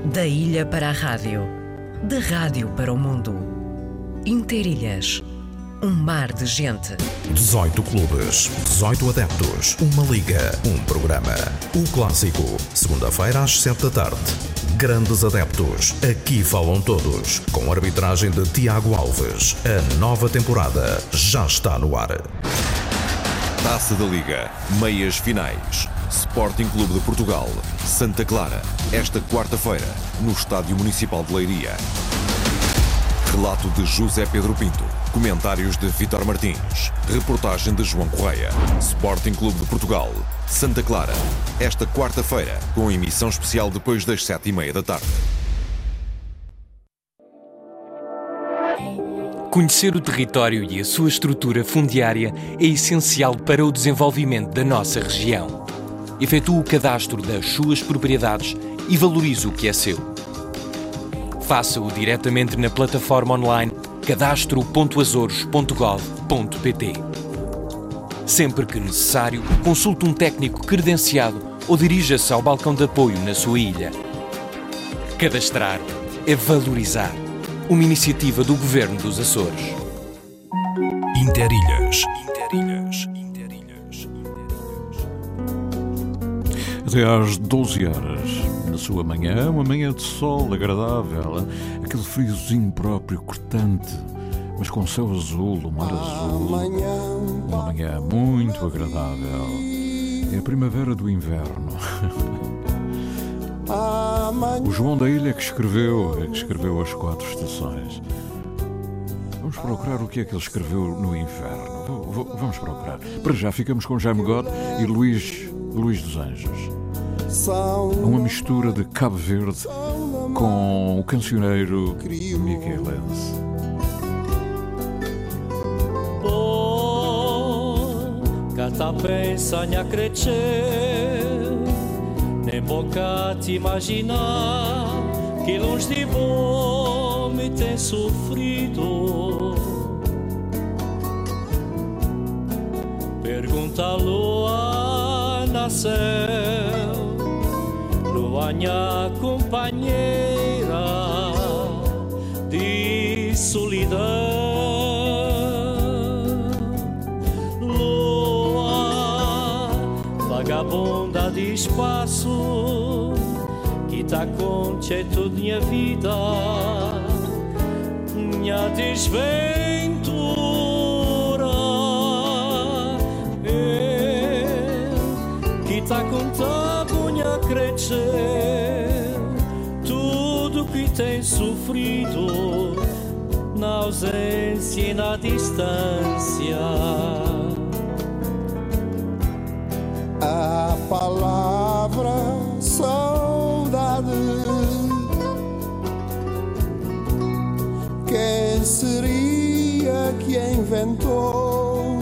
Da ilha para a rádio, da rádio para o mundo. Interilhas, um mar de gente. 18 clubes, 18 adeptos, uma liga, um programa. O Clássico, segunda-feira às 7 da tarde. Grandes adeptos, aqui falam todos. Com a arbitragem de Tiago Alves. A nova temporada já está no ar. Taça da Liga, meias finais. Sporting Clube de Portugal, Santa Clara, esta quarta-feira, no Estádio Municipal de Leiria. Relato de José Pedro Pinto, comentários de Vítor Martins, reportagem de João Correia. Sporting Clube de Portugal, Santa Clara, esta quarta-feira, com emissão especial depois das 7h30 da tarde. Conhecer o território e a sua estrutura fundiária é essencial para o desenvolvimento da nossa região. Efetue o cadastro das suas propriedades e valorize o que é seu. Faça-o diretamente na plataforma online cadastro.azores.gov.pt. Sempre que necessário, consulte um técnico credenciado ou dirija-se ao balcão de apoio na sua ilha. Cadastrar é valorizar. Uma iniciativa do Governo dos Açores. Interilhas. Até às 12 horas, na sua manhã, uma manhã de sol agradável, aquele friozinho próprio, cortante, mas com céu azul, o mar azul, uma manhã muito agradável. É a primavera do inverno. O João da Ilha que escreveu as 4 estações. Vamos procurar o que é que ele escreveu no inverno. Vamos procurar. Para já ficamos com Jaime God e Luís dos Anjos. Uma mistura de Cabo Verde com o cancioneiro Michelense. Gata pensa a crescer, nem boca te imaginar que longe de bom me tem sofrido. Pergunta a lua nasceu, lua minha companheira de solidão. Lua vagabunda de espaço que tá com toda minha vida, minha desventura. Que tá com tabuinha crescer tudo que tem sofrido na ausência e na distância. A palavra saudade, quem seria que a inventou?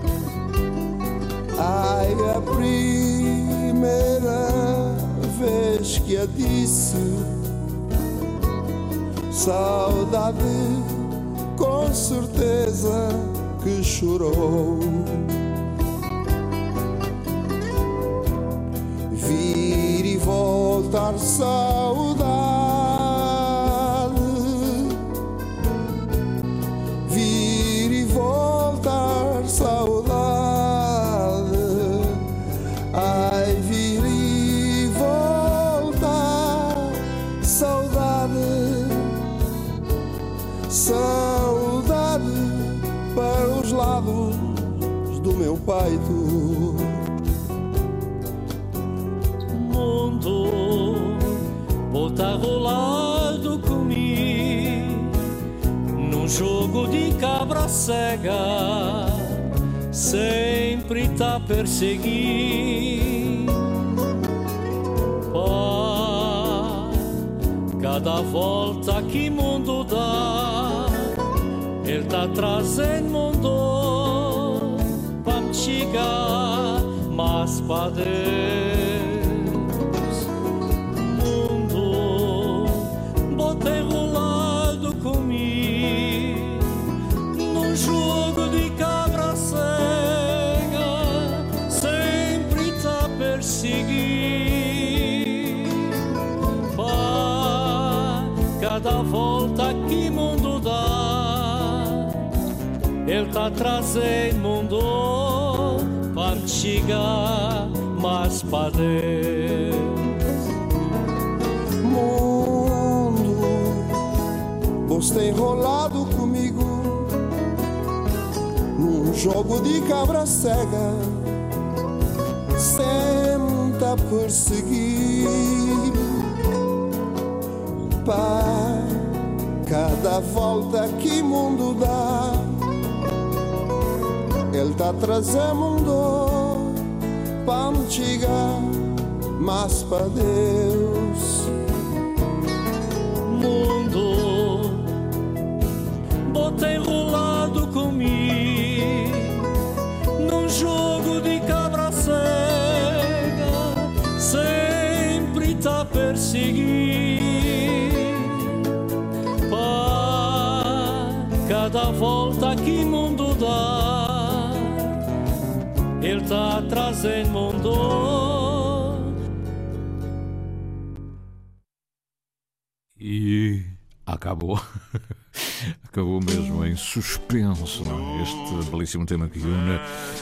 Ai, a primeira vez que a disse, saudade, com certeza que chorou. Vir e voltar saudade, vir e voltar saudade, ai, vir e voltar saudade, saudade para os lados do meu peito. Tá rolado comigo num jogo de cabra cega, sempre tá perseguindo. Pá, cada volta que mundo dá, ele tá trazendo mundo pra me chegar mais pra Deus. Enrolado comigo num jogo de cabra cega, sempre tá perseguindo. Pá, cada volta que mundo dá, ele tá trazendo mundo para me chegar mais para Deus. Mundo, você tem enrolado comigo num jogo de cabra cega, sempre a perseguir. Para cada volta que mundo dá, ele tá trazendo mundo para me chegar mais para Deus. Mundo, bota enrolado comigo num jogo de cabra cega, sempre tá perseguindo. Cada volta que mundo dá, ele tá trazendo mundo. E acabou. Acabou mesmo em suspenso, não é? Este belíssimo tema que une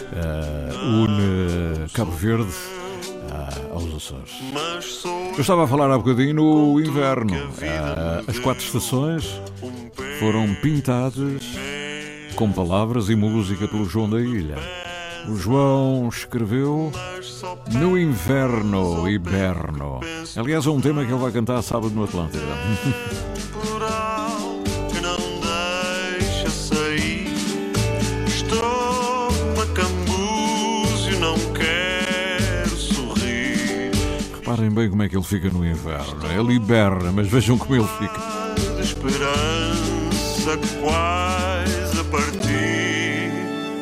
Cabo Verde aos Açores. Eu estava a falar há bocadinho no inverno. As 4 estações foram pintadas com palavras e música pelo João da Ilha. O João escreveu No Inverno Hiberno. Aliás, é um tema que ele vai cantar sábado no Atlântida. Que não deixa sair, estou a cambúzio, não quero sorrir. Reparem bem como é que ele fica no inverno. Ele hiberna, mas vejam como ele fica. De esperança quase a partir.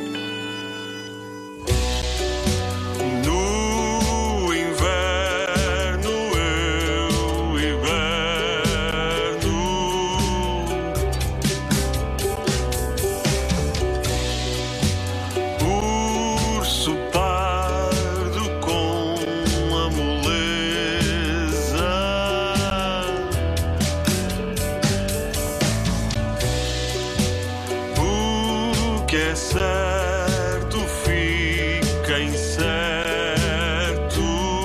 No inverno eu hiberno. Urso pardo com a moleza. O que é certo fica incerto.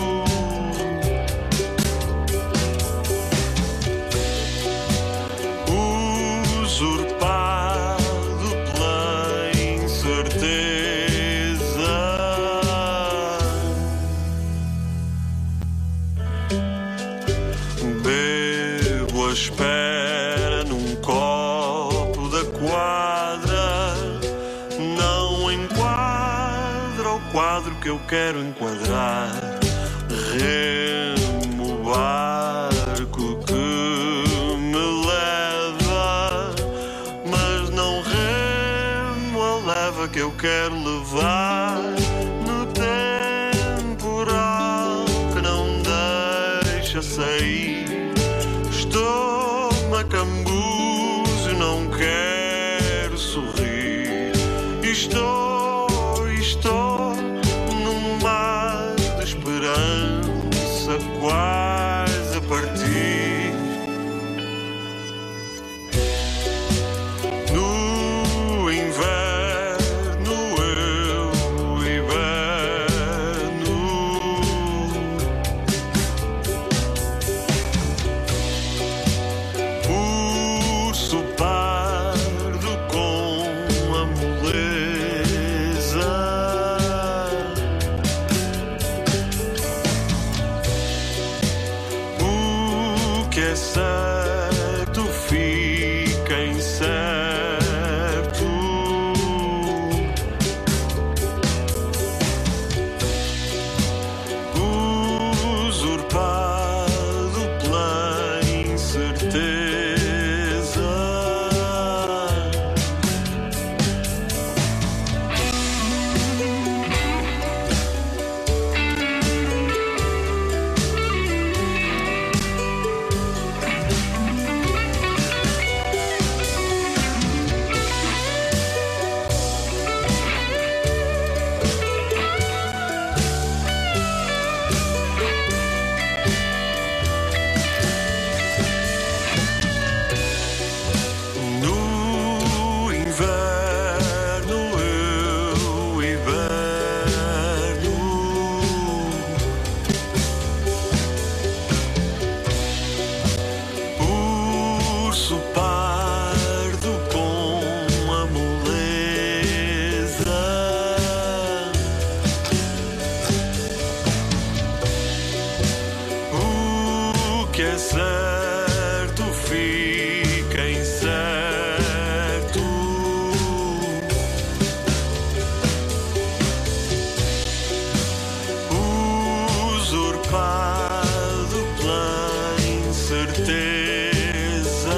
Usurpado pela incerteza. Bebo a espera num copo da quadra, não enquadra o quadro que eu quero enquadrar. Remo o barco que me leva, mas não remo a leva que eu quero levar. No temporal que não deixa sair, estou-me a cambúzio, não quero sorrir. Estou num mar de esperança quase a partir. No inverno eu hiberno. Urso pardo com a moleza. O que é certo fica incerto. Usurpado pela incerteza. é certo, fica incerto. Usurpado pela incerteza.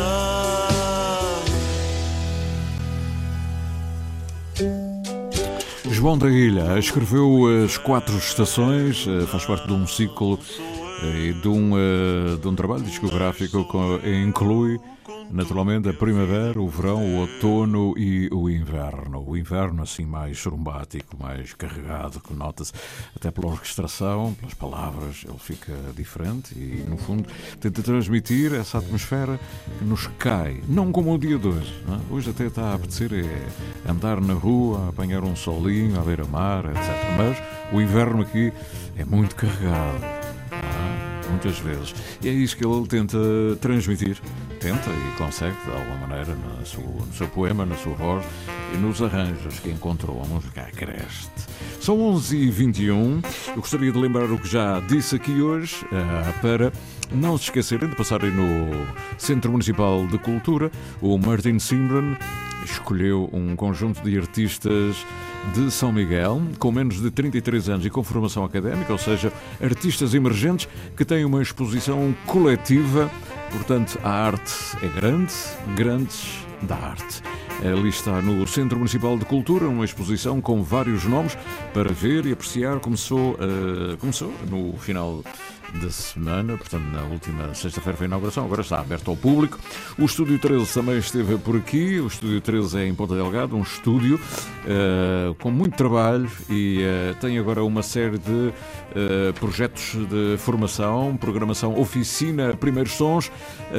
João da Ilha escreveu As Quatro Estações, faz parte de um ciclo e de um trabalho discográfico que inclui naturalmente a primavera, o verão, o outono e o inverno. O inverno assim mais churumbático, mais carregado, que nota-se até pela orquestração, pelas palavras, ele fica diferente e no fundo tenta transmitir essa atmosfera que nos cai, não como o dia de hoje, não é? Hoje até está a apetecer andar na rua, apanhar um solinho, à beira-mar, etc. Mas o inverno aqui é muito carregado. Muitas vezes. E é isso que ele tenta transmitir. Tenta e consegue, de alguma maneira, no seu poema, na sua voz e nos arranjos que encontrou. A música cresce. São 11h21. Eu gostaria de lembrar o que já disse aqui hoje, para não se esquecerem de passarem no Centro Municipal de Cultura. O Martin Simbran escolheu um conjunto de artistas de São Miguel, com menos de 33 anos e com formação académica, ou seja, artistas emergentes que têm uma exposição coletiva. Portanto, a arte é grande, grandes da arte. Ali está no Centro Municipal de Cultura, uma exposição com vários nomes para ver e apreciar. Começou no final da semana, portanto na última sexta-feira foi a inauguração, agora está aberto ao público. O Estúdio 13 também esteve por aqui. O Estúdio 13 é em Ponta Delgado, um estúdio com muito trabalho e tem agora uma série de projetos de formação, programação, oficina, primeiros sons,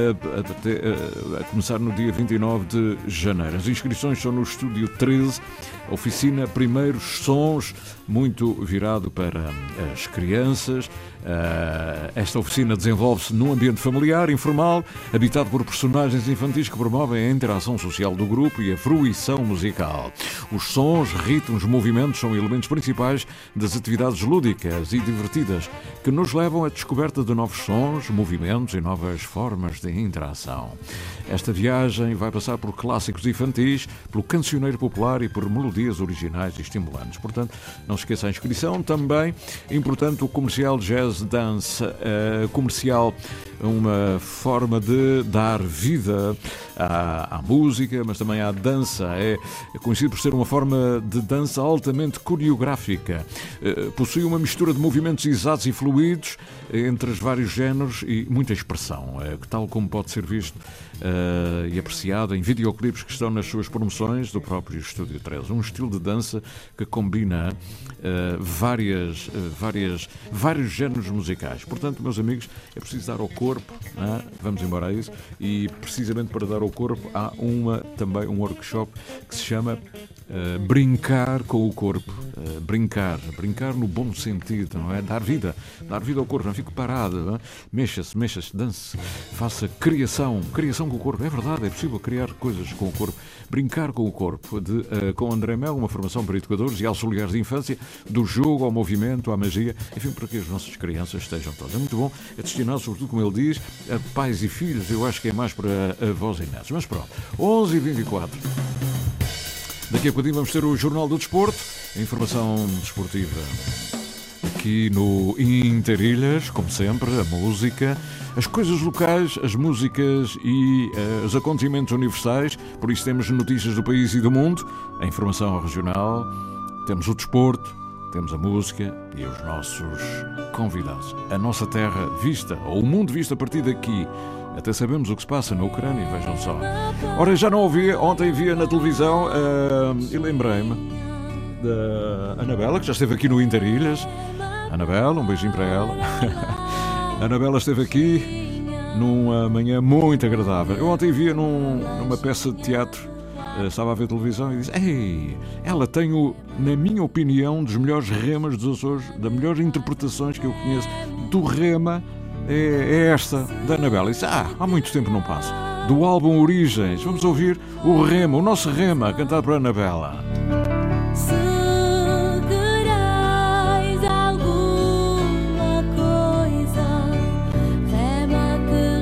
a começar no dia 29 de janeiro. As inscrições são no Estúdio 13, oficina, primeiros sons, muito virado para as crianças. Esta oficina desenvolve-se num ambiente familiar, informal, habitado por personagens infantis que promovem a interação social do grupo e a fruição musical. Os sons, ritmos, movimentos são elementos principais das atividades lúdicas e divertidas que nos levam à descoberta de novos sons, movimentos e novas formas de interação. Esta viagem vai passar por clássicos infantis, pelo cancioneiro popular e por melodias originais e estimulantes. Portanto, não se esqueça a inscrição. Também importante o comercial Jazz Dance comercial, uma forma de dar vida à música, mas também à dança. É conhecido por ser uma forma de dança altamente coreográfica. Possui uma mistura de movimentos exatos e fluidos entre os vários géneros e muita expressão, tal como pode ser visto e apreciado em videoclipes que estão nas suas promoções do próprio Estúdio 13. Um estilo de dança que combina vários géneros musicais. Portanto, meus amigos, é preciso dar ao corpo, não é? Vamos embora a isso, e precisamente para dar ao corpo há também um workshop que se chama Brincar com o Corpo. Brincar no bom sentido, não é? Dar vida ao corpo, não fique parado, não é? Mexa-se, dance, faça criação com o corpo. É verdade, é possível criar coisas com o corpo. Brincar com o corpo, com André Mel, uma formação para educadores e auxiliares de infância, do jogo ao movimento, à magia, enfim, para que as nossas crianças estejam todas. É muito bom, é destinado, sobretudo, como ele diz, a pais e filhos. Eu acho que é mais para avós e netos. Mas pronto, 11h24. Daqui a pouquinho vamos ter o Jornal do Desporto, a informação desportiva aqui no Interilhas, como sempre, a música, as coisas locais, as músicas e os acontecimentos universais. Por isso temos notícias do país e do mundo, a informação regional, temos o desporto, temos a música e os nossos convidados. A nossa terra vista, ou o mundo visto a partir daqui. Até sabemos o que se passa na Ucrânia, vejam só. Ora, já não ouvia, ontem via na televisão e lembrei-me da Anabela, que já esteve aqui no Interilhas. Anabela, um beijinho para ela. A Anabela esteve aqui numa manhã muito agradável. Eu ontem via numa peça de teatro, estava a ver televisão e disse: ei, ela tem, na minha opinião, dos melhores remas dos Açores, das melhores interpretações que eu conheço do rema. É esta, da Anabela. E disse: há muito tempo não passo. Do álbum Origens, vamos ouvir o rema, o nosso rema, cantado por Anabela. Se querais alguma coisa, rema que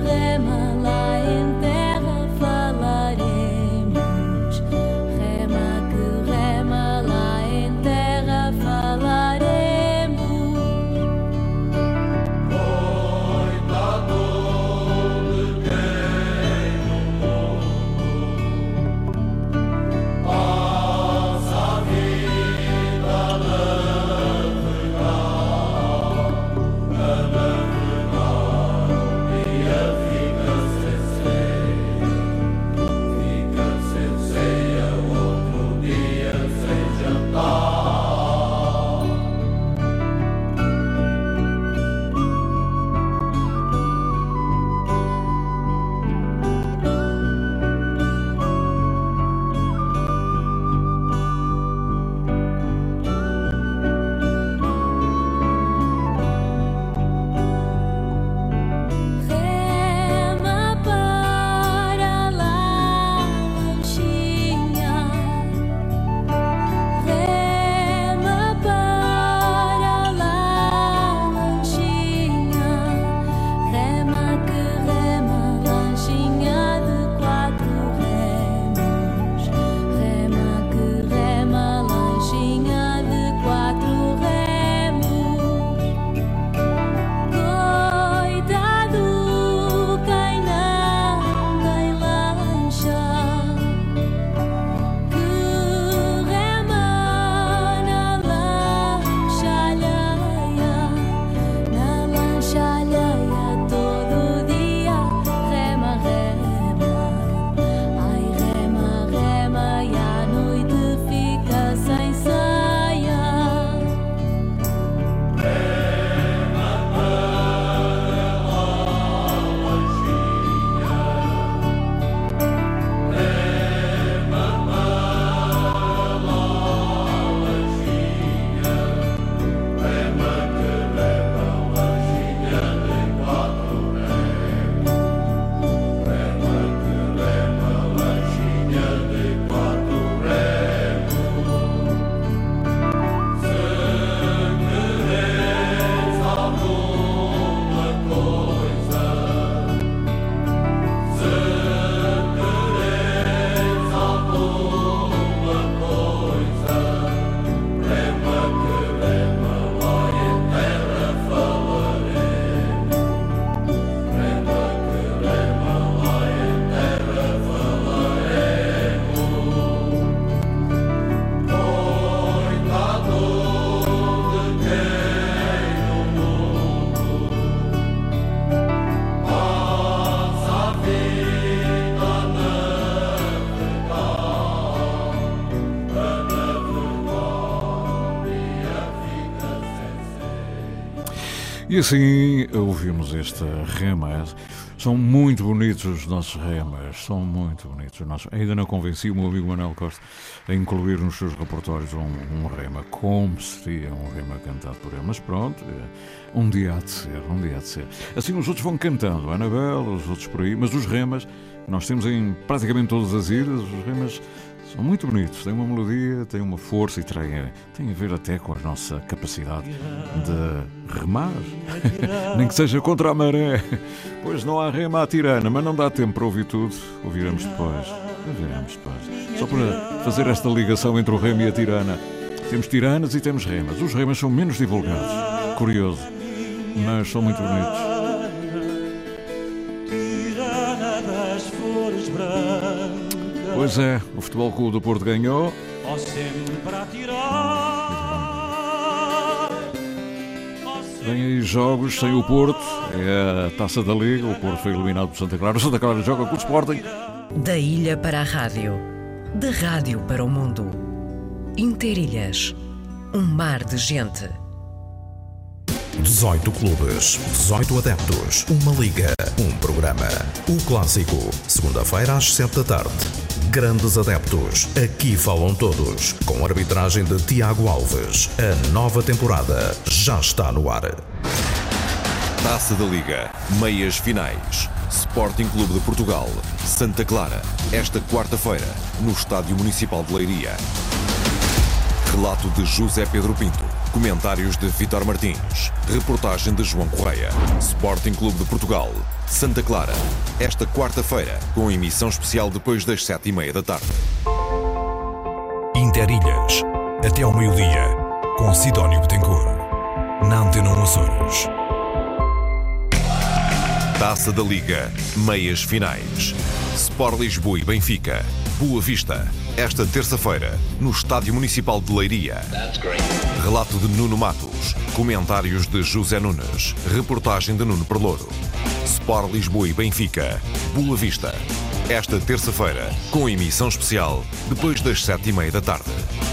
E assim ouvimos esta rema. São muito bonitos os nossos remas, são muito bonitos os nossos. Ainda não convenci o meu amigo Manuel Costa a incluir nos seus repertórios um rema. Como seria um rema cantado por ele? Mas pronto, um dia há de ser, um dia há de ser. Assim os outros vão cantando, a Anabela, os outros por aí, mas os remas, nós temos em praticamente todas as ilhas, os remas são muito bonitos, têm uma melodia, têm uma força e têm a ver até com a nossa capacidade de remar, nem que seja contra a maré. Pois não há rema à tirana, mas não dá tempo para ouvir tudo, ouviremos depois. Só para fazer esta ligação entre o remo e a tirana. Temos tiranas e temos remas. Os remas são menos divulgados, curioso, mas são muito bonitos. Tirana das flores brancas. Pois é, o Futebol Clube do Porto ganhou. Sempre a tirar. Vem aí jogos sem o Porto, é a Taça da Liga, o Porto foi eliminado por Santa Clara. O Santa Clara joga com o Sporting. Da ilha para a rádio, da rádio para o mundo. Interilhas, um mar de gente. 18 clubes, 18 adeptos, uma liga, um programa. O Clássico, segunda-feira às 7 da tarde. Grandes adeptos, aqui falam todos. Com a arbitragem de Tiago Alves. A nova temporada já está no ar. Taça da Liga, meias finais. Sporting Clube de Portugal, Santa Clara, esta quarta-feira, no Estádio Municipal de Leiria. Relato de José Pedro Pinto. Comentários de Vítor Martins. Reportagem de João Correia. Sporting Clube de Portugal, Santa Clara, esta quarta-feira, com emissão especial depois das 7h30 da tarde. Interilhas, até ao meio-dia, com Sidónio Betancourt, na Antena 1 Açores. Taça da Liga, meias finais. Sport Lisboa e Benfica, Boa Vista, esta terça-feira, no Estádio Municipal de Leiria. Relato de Nuno Matos, comentários de José Nunes, reportagem de Nuno Perlouro. Sport Lisboa e Benfica, Boa Vista, esta terça-feira, com emissão especial depois das 7h30 da tarde.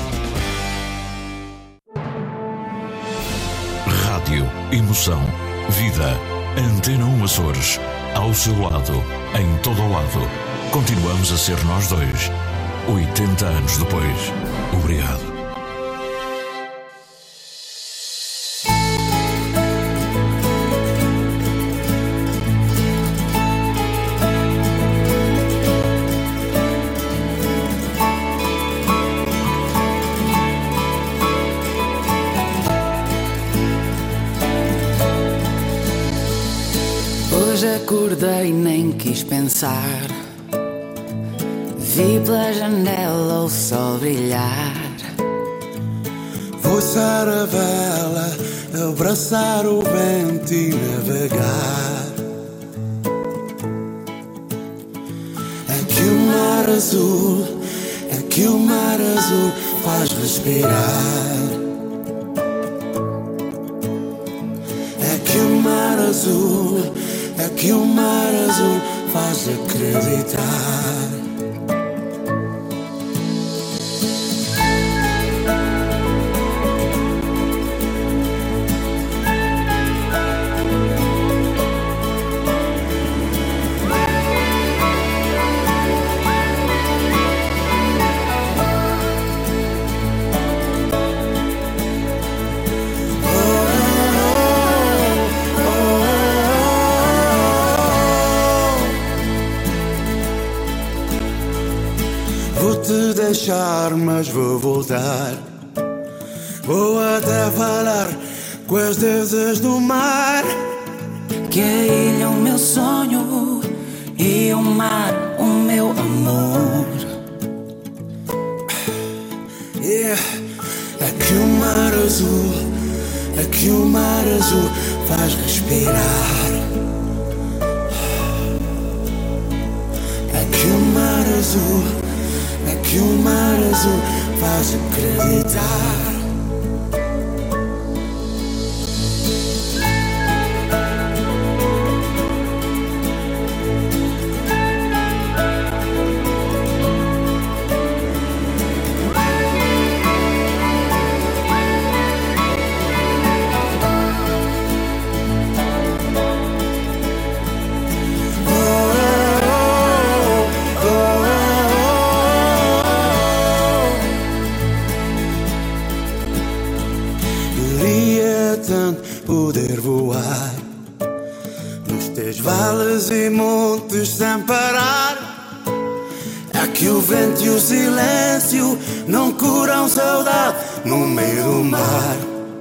Rádio, emoção, vida. Antena 1 Açores, ao seu lado, em todo o lado. Continuamos a ser nós dois, 80 anos depois. Obrigado. Acordei e nem quis pensar. Vi pela janela o sol brilhar. Vou içar a vela, abraçar o vento e navegar. Aqui o mar azul, aqui o mar azul faz respirar. Aqui o mar azul, aqui o mar azul faz acreditar. Mas vou voltar. Vou até falar com as deusas do mar. Que a ilha é o meu sonho e o mar o meu amor. Aqui o mar azul, aqui o mar azul faz respirar. Aqui o mar azul, aqui o mar azul faz acreditar. sem parar. É que o vento e o silêncio não curam saudade no meio do mar.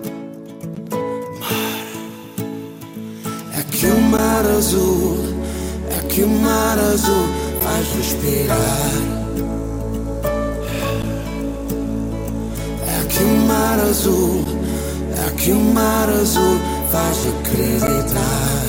É que o mar azul, é que o mar azul faz respirar. É que o mar azul, é que o mar azul faz acreditar.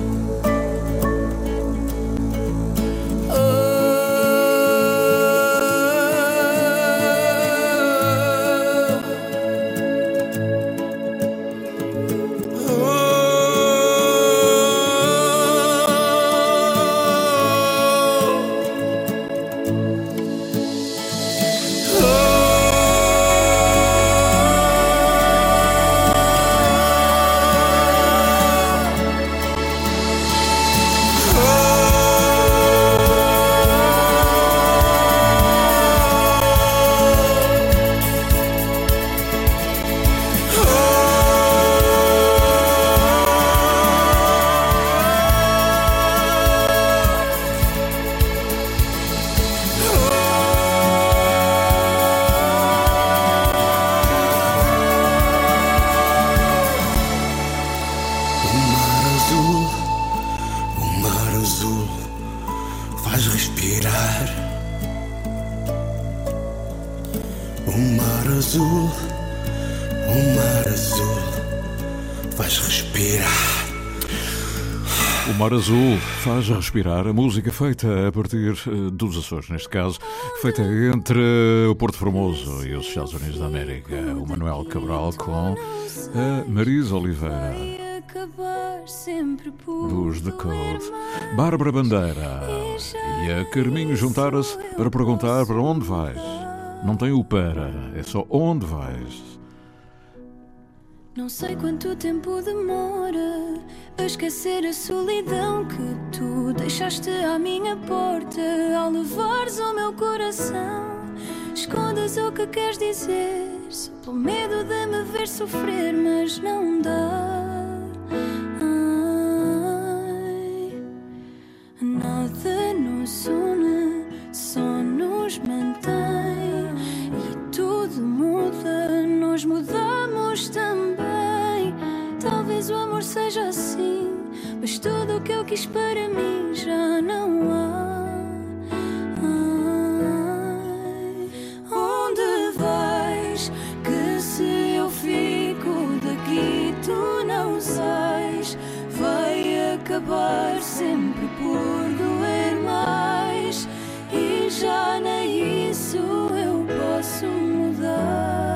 O mar azul faz respirar, a música feita a partir dos Açores, neste caso, feita entre o Porto Formoso e os Estados Unidos da América. O Manuel Cabral com a Marisa Oliveira, dos The Code, Bárbara Bandeira e a Carminho juntaram-se para perguntar para onde vais. Não tem o para, é só onde vais. Não sei quanto tempo demora a esquecer a solidão que tu deixaste à minha porta ao levares o meu coração. Escondas o que queres dizer, só pelo medo de me ver sofrer, mas não dá. Ai, nada nos une, só nos mantém. E tudo muda, nós mudamos também. Talvez o amor seja assim, mas tudo o que eu quis para mim já não há. Ai, onde vais? Que se eu fico daqui tu não sais. Vai acabar sempre por doer mais. E já nem isso eu posso mudar.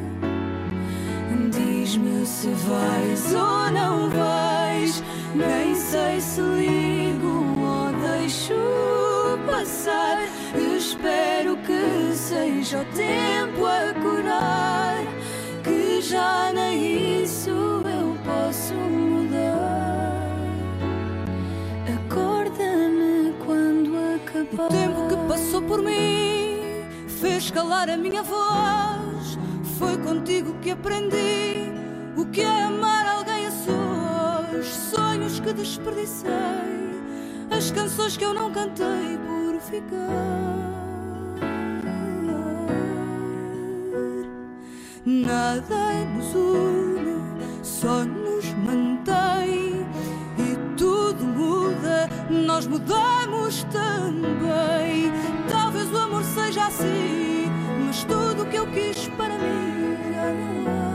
Diz-me se vais ou não vais. Nem sei se ligo ou deixo passar. Espero que seja o tempo a curar, que já nem isso eu posso mudar. Acorda-me quando acabar. O tempo que passou por mim fez calar a minha voz. Foi contigo que aprendi o que é amar alguém a sós. Sonhos que desperdicei, as canções que eu não cantei por ficar. Nada nos une, só nos mantém. E tudo muda, nós mudamos também. Talvez o amor seja assim, mas tudo o que eu quis para mim já não há.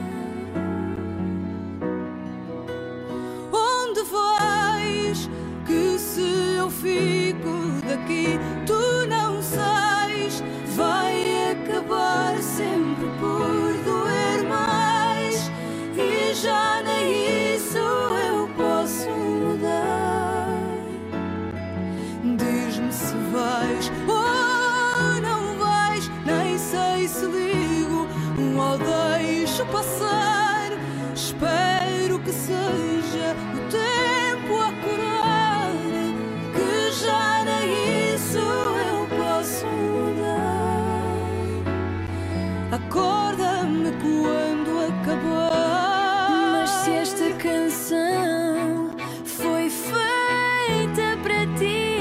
Onde vais? Que se eu fico daqui tu não sais. Vai acabar sempre por doer mais. E já nem isso eu posso mudar. Diz-me se vais ou não vais. Nem sei se ligo ou deixo passar. Espero que seja o tempo a curar, que já nem isso eu posso mudar. Acorda-me quando acabar. Mas se esta canção foi feita para ti,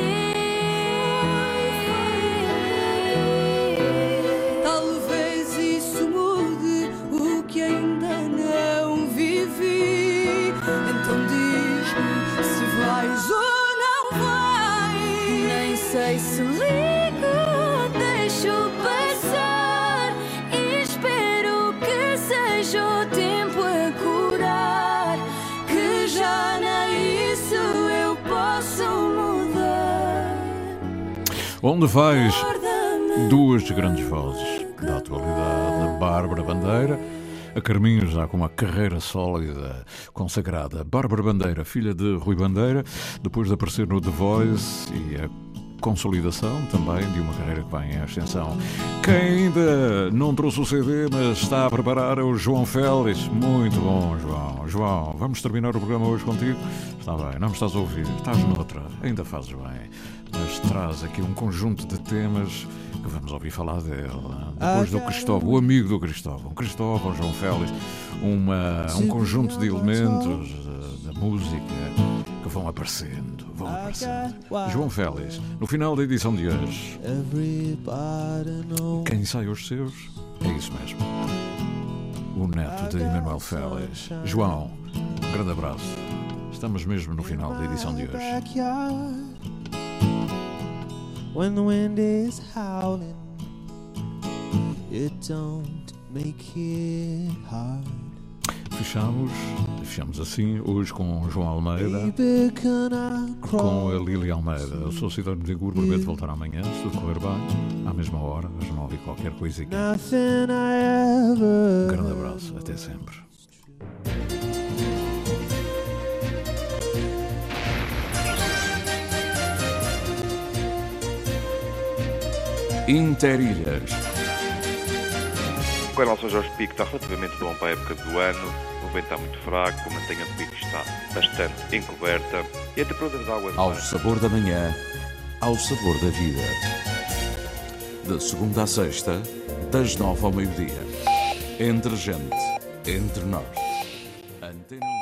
sei se ligo ou deixo passar. E espero que seja o tempo a curar, que já nem isso eu posso mudar. Onde vais? Duas grandes vozes da atualidade, a Bárbara Bandeira, a Carminho já com uma carreira sólida, consagrada. Bárbara Bandeira, filha de Rui Bandeira, depois de aparecer no The Voice, e a consolidação também de uma carreira que vai em ascensão. Quem ainda não trouxe o CD, mas está a preparar, é o João Félix. Muito bom, João. João, vamos terminar o programa hoje contigo? Está bem, não me estás a ouvir, estás noutra, ainda fazes bem. Mas traz aqui um conjunto de temas que vamos ouvir falar dele. Depois do Cristóvão, o amigo do Cristóvão, João Félix, um conjunto de elementos da música que vão aparecendo. João Félix, no final da edição de hoje, quem sai os seus é isso mesmo, o neto de Emanuel Félix. João, um grande abraço. Estamos mesmo no final da edição de hoje. When the wind is howling, it don't make it hard. Fechamos assim hoje com João Almeida, com a Lília Almeida. Eu sou Cidade de Gurbo, prometo voltar amanhã, se tudo correr bem, à mesma hora, às 9 e qualquer coisinha. Um grande abraço, até sempre. Interilhas. O canal São Jorge Pico está relativamente bom para a época do ano. O vento está muito fraco, a mantenha do pico está bastante encoberta e a temperatura da água... Ao sabor da manhã, ao sabor da vida. De segunda à sexta, das 9 ao meio-dia. Entre gente, entre nós. Antena...